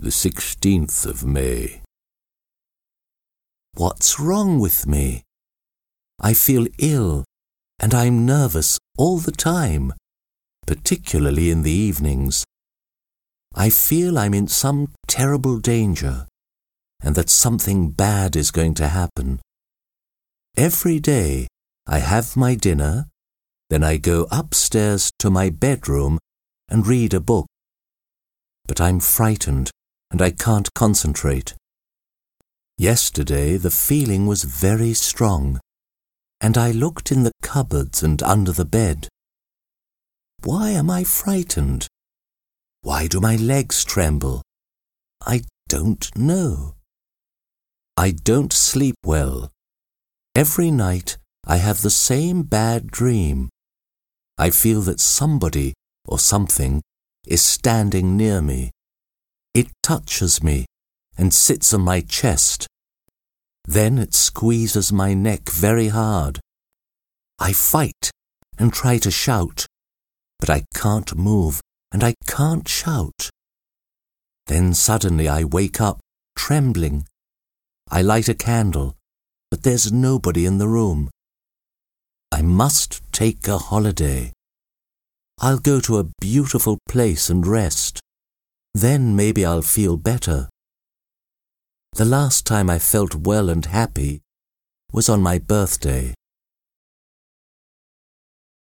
the 16th of May. What's wrong with me? I feel ill and I'm nervous all the time, particularly in the evenings. I feel I'm in some terrible danger and that something bad is going to happen. Every day I have my dinner, then I go upstairs to my bedroom and read a book. But I'm frightened and I can't concentrate. Yesterday the feeling was very strong, and I looked in the cupboards and under the bed. Why am I frightened? Why do my legs tremble? I don't know. I don't sleep well. Every night I have the same bad dream. I feel that somebody or something is standing near me. It touches me and sits on my chest. Then it squeezes my neck very hard. I fight and try to shout, but I can't move and I can't shout. Then suddenly I wake up, trembling. I light a candle, but there's nobody in the room. I must take a holiday. I'll go to a beautiful place and rest. Then maybe I'll feel better. The last time I felt well and happy was on my birthday.